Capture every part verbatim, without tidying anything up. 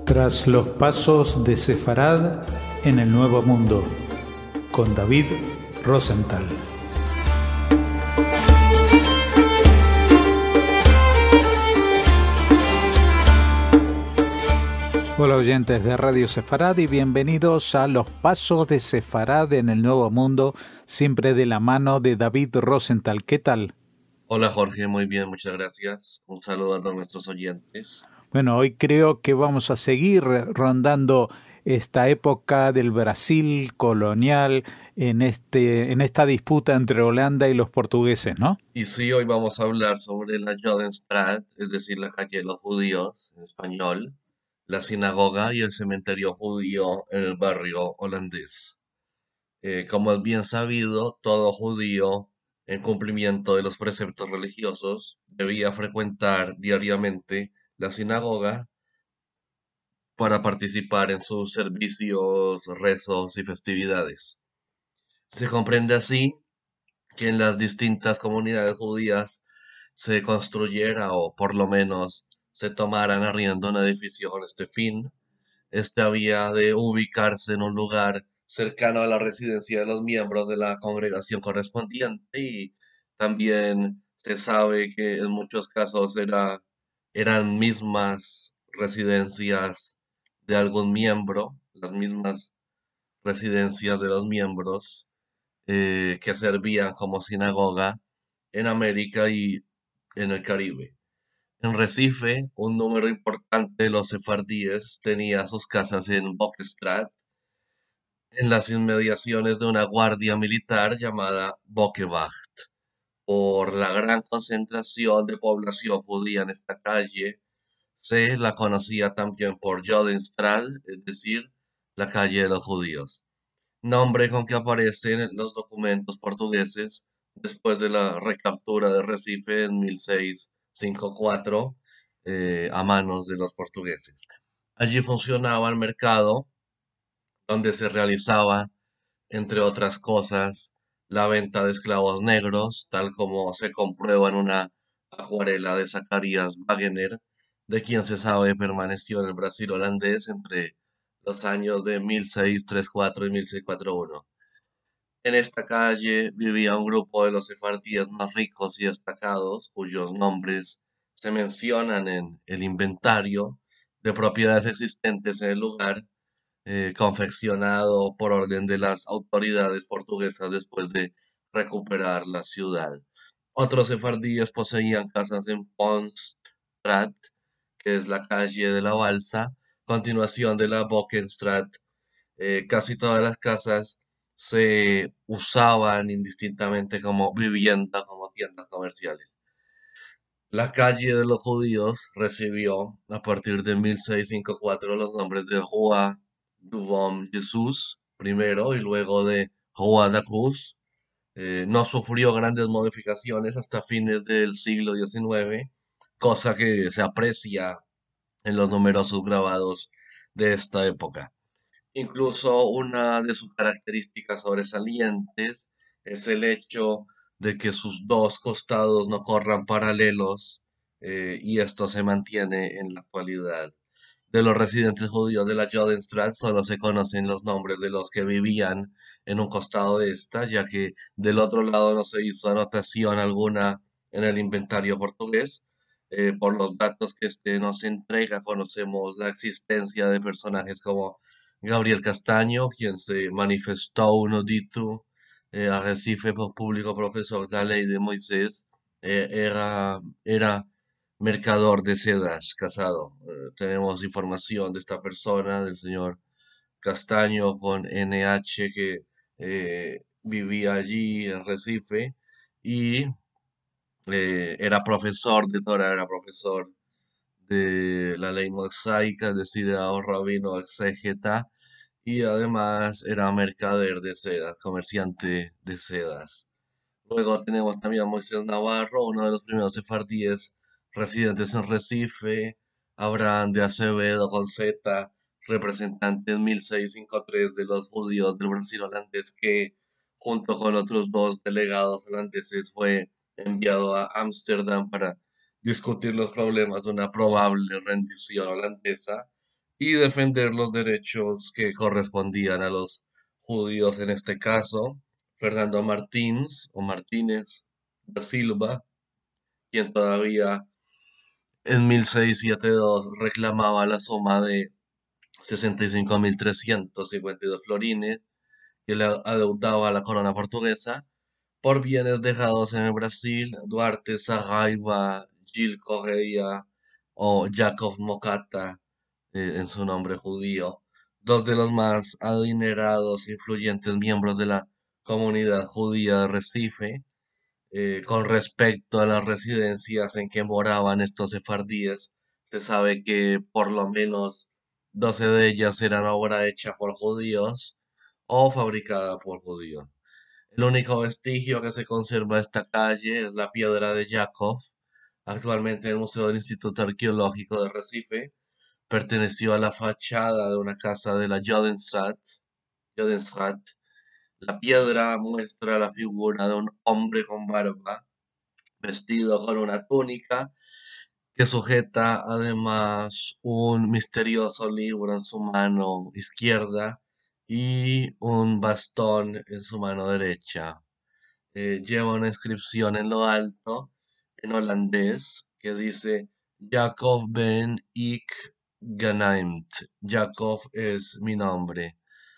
Tras los pasos de Sefarad en el Nuevo Mundo, con David Rosenthal. Hola oyentes de Radio Sefarad y bienvenidos a Los Pasos de Sefarad en el Nuevo Mundo, siempre de la mano de David Rosenthal. ¿Qué tal? Hola Jorge, muy bien, muchas gracias. Un saludo a todos nuestros oyentes. Bueno, hoy creo que vamos a seguir rondando esta época del Brasil colonial en este, en esta disputa entre Holanda y los portugueses, ¿no? Y sí, hoy vamos a hablar sobre la Jodenstraat, es decir, la calle de los judíos en español, la sinagoga y el cementerio judío en el barrio holandés. Eh, como es bien sabido, todo judío, en cumplimiento de los preceptos religiosos, debía frecuentar diariamente la sinagoga para participar en sus servicios, rezos y festividades. Se comprende así que en las distintas comunidades judías se construyera o por lo menos se tomaran arriendo un edificio con este fin. Este había de ubicarse en un lugar cercano a la residencia de los miembros de la congregación correspondiente y también se sabe que en muchos casos era, eran mismas residencias de algún miembro, las mismas residencias de los miembros eh, que servían como sinagoga en América y en el Caribe. En Recife, un número importante de los sefardíes tenía sus casas en Bokestrat, en las inmediaciones de una guardia militar llamada Bokewacht. Por la gran concentración de población judía en esta calle, se la conocía también por Jodenstraat, es decir, la calle de los judíos, nombre con que aparecen en los documentos portugueses después de la recaptura de Recife en mil seiscientos cincuenta y cuatro eh, a manos de los portugueses. Allí funcionaba el mercado donde se realizaba, entre otras cosas, la venta de esclavos negros, tal como se comprueba en una acuarela de Zacarías Wagener, de quien se sabe permaneció en el Brasil holandés entre los años de mil seiscientos treinta y cuatro y mil seiscientos cuarenta y uno. En esta calle vivía un grupo de los sefardíes más ricos y destacados, cuyos nombres se mencionan en el inventario de propiedades existentes en el lugar, eh, confeccionado por orden de las autoridades portuguesas después de recuperar la ciudad. Otros sefardíes poseían casas en Pont-Strat, que es la calle de la Balsa, continuación de la Bokenstraat. Eh, casi todas las casas se usaban indistintamente como vivienda, como tiendas comerciales. La calle de los judíos recibió a partir de mil seiscientos cincuenta y cuatro los nombres de Rua du Bom Jesús primero y luego de Rua da Cruz. Eh, no sufrió grandes modificaciones hasta fines del siglo diecinueve, cosa que se aprecia en los numerosos grabados de esta época. Incluso una de sus características sobresalientes es el hecho de que sus dos costados no corran paralelos, eh, y esto se mantiene en la actualidad. De los residentes judíos de la Jodenstraat solo se conocen los nombres de los que vivían en un costado de esta, ya que del otro lado no se hizo anotación alguna en el inventario portugués. Eh, por los datos que este nos entrega, conocemos la existencia de personajes como Gabriel Castaño, quien se manifestó no dito eh, a Recife por público profesor de la ley de Moisés, eh, era, era mercador de sedas, casado. Eh, tenemos información de esta persona, del señor Castaño con N H, que eh, vivía allí en Recife y eh, era profesor de Torah, era profesor de la ley mosaica, es decir, era un rabino exégeta y además era mercader de sedas, comerciante de sedas. Luego tenemos también a Moisés Navarro, uno de los primeros sefardíes residentes en Recife, Abraham de Acevedo con Z, representante en mil seiscientos cincuenta y tres de los judíos del Brasil holandés, que junto con otros dos delegados holandeses fue enviado a Ámsterdam para discutir los problemas de una probable rendición holandesa. y defender los derechos que correspondían a los judíos en este caso. Fernando Martins o Martínez da Silva, quien todavía en mil seiscientos setenta y dos reclamaba la suma de sesenta y cinco mil trescientos cincuenta y dos florines que le adeudaba a la corona portuguesa por bienes dejados en el Brasil. Duarte Sarraiva, Gil Correia o Jakov Mokata, eh, en su nombre judío, dos de los más adinerados e influyentes miembros de la comunidad judía de Recife. Eh, con respecto a las residencias en que moraban estos sefardíes, se sabe que por lo menos doce de ellas eran obra hecha por judíos o fabricada por judíos. El único vestigio que se conserva de esta calle es la piedra de Yakov, actualmente en el Museo del Instituto Arqueológico de Recife. Perteneció a la fachada de una casa de la Jodenstraat. Jodenstraat. La piedra muestra la figura de un hombre con barba, vestido con una túnica, que sujeta además un misterioso libro en su mano izquierda y un bastón en su mano derecha. Eh, lleva una inscripción en lo alto, en holandés, que dice Jacob ben ik genaamd. Jacob es mi nombre.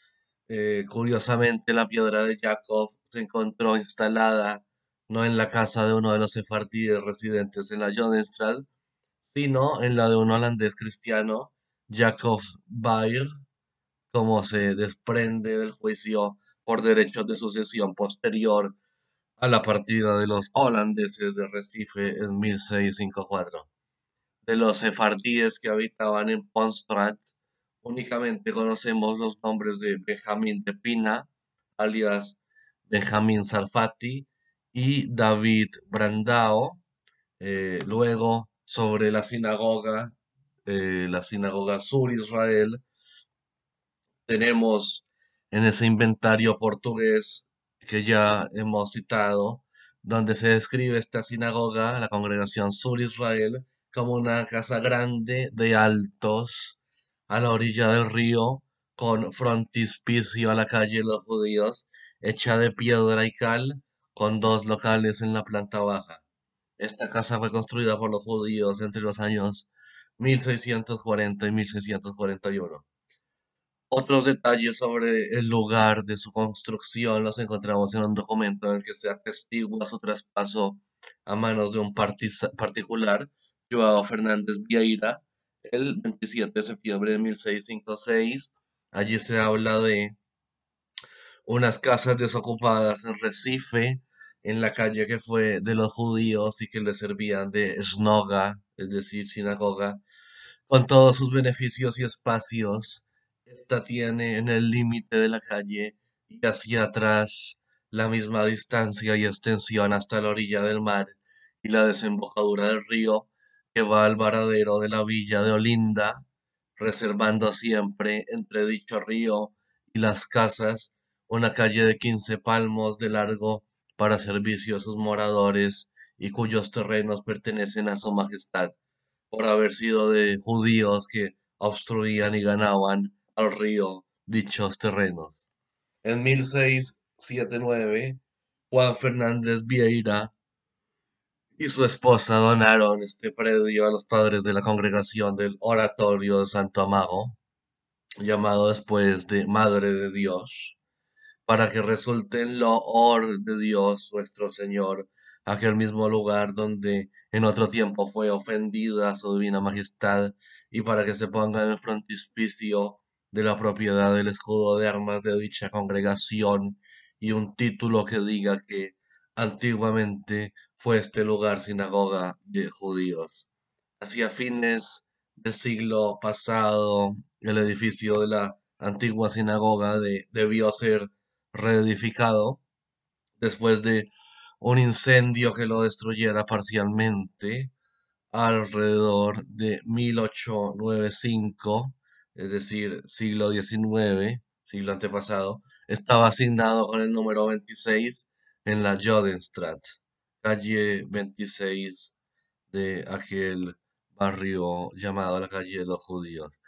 Eh, curiosamente, la piedra de Jacob se encontró instalada no en la casa de uno de los sefardíes residentes en la Jodenstraat, sino en la de un holandés cristiano, Jacob Baer, como se desprende del juicio por derechos de sucesión posterior a la partida de los holandeses de Recife en mil seiscientos cincuenta y cuatro. De los sefardíes que habitaban en Pontstrat, únicamente conocemos los nombres de Benjamín de Pina, alias Benjamín Sarfati, y David Brandao. Eh, luego, sobre la sinagoga, eh, la sinagoga Sur Israel, tenemos en ese inventario portugués que ya hemos citado, donde se describe esta sinagoga, la congregación Sur Israel, como una casa grande de altos a la orilla del río, con frontispicio a la calle de los judíos, hecha de piedra y cal, con dos locales en la planta baja. Esta casa fue construida por los judíos entre los años mil seiscientos cuarenta y mil seiscientos cuarenta y uno. Otros detalles sobre el lugar de su construcción los encontramos en un documento en el que se atestigua su traspaso a manos de un partiza- particular, Joao Fernández Vieira, el veintisiete de septiembre de mil seiscientos cincuenta y seis. Allí se habla de unas casas desocupadas en Recife, en la calle que fue de los judíos y que les servían de snoga, es decir, sinagoga, con todos sus beneficios y espacios. Esta tiene en el límite de la calle y hacia atrás la misma distancia y extensión hasta la orilla del mar y la desembocadura del río que va al varadero de la villa de Olinda, reservando siempre entre dicho río y las casas una calle de quince palmos de largo para servicio a sus moradores y cuyos terrenos pertenecen a su majestad por haber sido de judíos que obstruían y ganaban al río dichos terrenos. En mil seiscientos setenta y nueve, Juan Fernández Vieira y su esposa donaron este predio a los padres de la congregación del Oratorio de Santo Amago, llamado después de Madre de Dios, para que resulte en loor de Dios nuestro Señor, aquel mismo lugar donde en otro tiempo fue ofendida su divina majestad, y para que se ponga en el frontispicio de la propiedad del escudo de armas de dicha congregación y un título que diga que antiguamente fue este lugar sinagoga de judíos. Hacia fines del siglo pasado, el edificio de la antigua sinagoga de- debió ser reedificado después de un incendio que lo destruyera parcialmente alrededor de mil ochocientos noventa y cinco, es decir, siglo diecinueve, siglo antepasado. Estaba asignado con el número veintiséis en la Jodenstraat, calle veintiséis de aquel barrio llamado la calle de los judíos.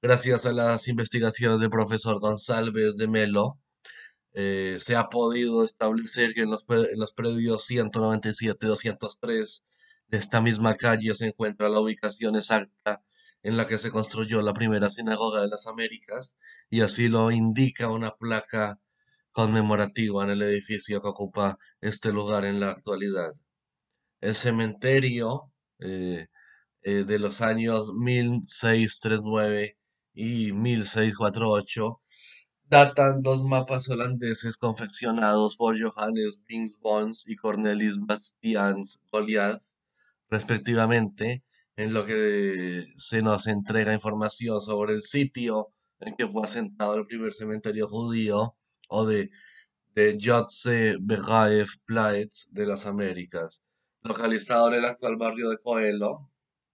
Gracias a las investigaciones del profesor González de Melo, eh, se ha podido establecer que en los, pre- en los predios ciento noventa y siete y doscientos tres de esta misma calle se encuentra la ubicación exacta en la que se construyó la primera sinagoga de las Américas, y así lo indica una placa conmemorativa en el edificio que ocupa este lugar en la actualidad. El cementerio eh, eh, de los años mil seiscientos treinta y nueve y mil seiscientos cuarenta y ocho datan dos mapas holandeses confeccionados por Johannes Binsbons y Cornelis Bastiaans Goliath, respectivamente, en lo que se nos entrega información sobre el sitio en que fue asentado el primer cementerio judío, o de, de Jotze Begaev Plaetz de las Américas, localizado en el actual barrio de Coelho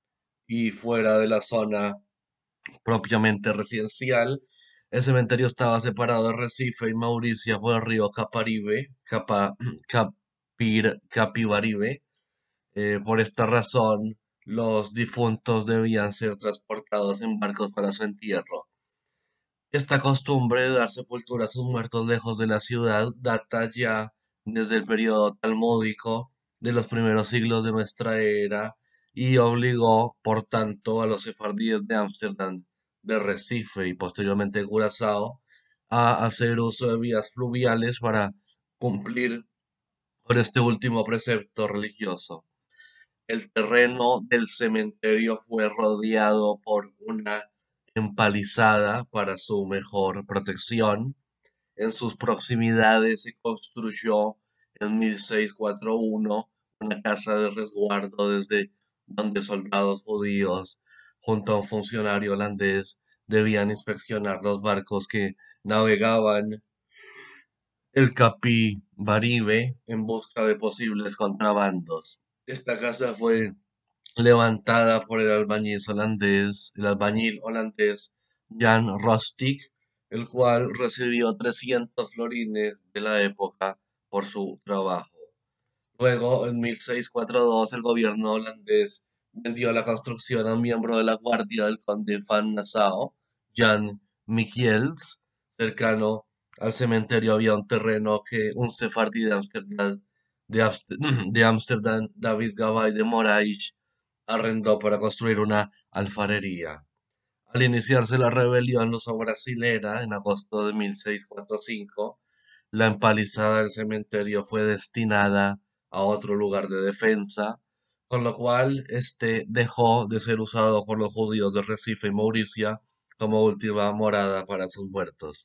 y fuera de la zona propiamente residencial. El cementerio estaba separado de Recife y Mauricia por el río Caparibe, Capa- Capir- Capibaribe. Eh, por esta razón, los difuntos debían ser transportados en barcos para su entierro. Esta costumbre de dar sepultura a sus muertos lejos de la ciudad data ya desde el periodo talmúdico de los primeros siglos de nuestra era, y obligó, por tanto, a los sefardíes de Ámsterdam, de Recife y posteriormente de Curazao a hacer uso de vías fluviales para cumplir con este último precepto religioso. El terreno del cementerio fue rodeado por una empalizada para su mejor protección. En sus proximidades se construyó en mil seiscientos cuarenta y uno una casa de resguardo desde donde soldados judíos, junto a un funcionario holandés, debían inspeccionar los barcos que navegaban el Capibaribe en busca de posibles contrabandos. Esta casa fue levantada por el albañil holandés, el albañil holandés Jan Rostic, el cual recibió trescientos florines de la época por su trabajo. Luego, en mil seiscientos cuarenta y dos, el gobierno holandés vendió la construcción a un miembro de la guardia del conde van Nassau, Jan Michiels. Cercano al cementerio había un terreno que un sefardí de Ámsterdam, de Amst- de Ámsterdam, David Gabay de Moraes, arrendó para construir una alfarería. Al iniciarse la rebelión luso-brasilera en agosto de mil seiscientos cuarenta y cinco, la empalizada del cementerio fue destinada a otro lugar de defensa, con lo cual este dejó de ser usado por los judíos de Recife y Mauricia como última morada para sus muertos.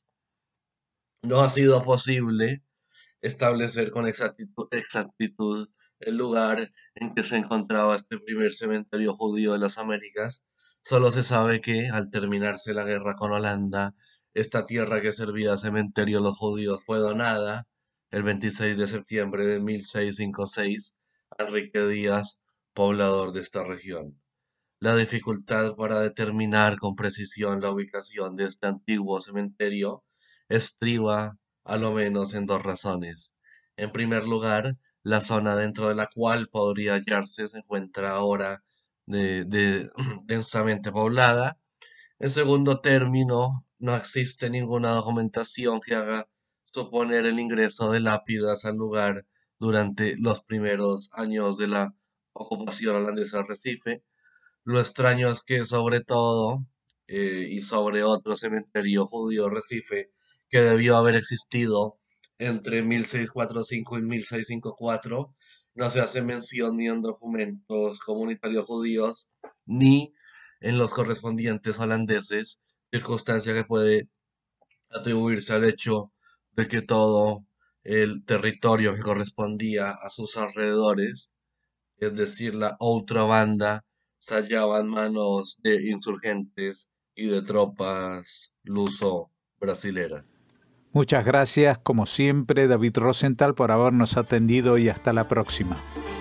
No ha sido posible establecer con exactitud, exactitud el lugar en que se encontraba este primer cementerio judío de las Américas. Solo se sabe que, al terminarse la guerra con Holanda, esta tierra que servía de cementerio a los judíos fue donada el veintiséis de septiembre de mil seiscientos cincuenta y seis a Enrique Díaz, poblador de esta región. La dificultad para determinar con precisión la ubicación de este antiguo cementerio estriba a lo menos en dos razones. En primer lugar, la zona dentro de la cual podría hallarse se encuentra ahora de- de- densamente poblada. En segundo término, no existe ninguna documentación que haga suponer el ingreso de lápidas al lugar durante los primeros años de la ocupación holandesa de Recife. Lo extraño es que sobre todo, eh, y sobre otro cementerio judío Recife, que debió haber existido entre mil seiscientos cuarenta y cinco y mil seiscientos cincuenta y cuatro, no se hace mención ni en documentos comunitarios judíos, ni en los correspondientes holandeses, circunstancia que puede atribuirse al hecho de que todo el territorio que correspondía a sus alrededores, es decir, la otra banda, se hallaba en manos de insurgentes y de tropas luso-brasileras. Muchas gracias, como siempre, David Rosenthal, por habernos atendido y hasta la próxima.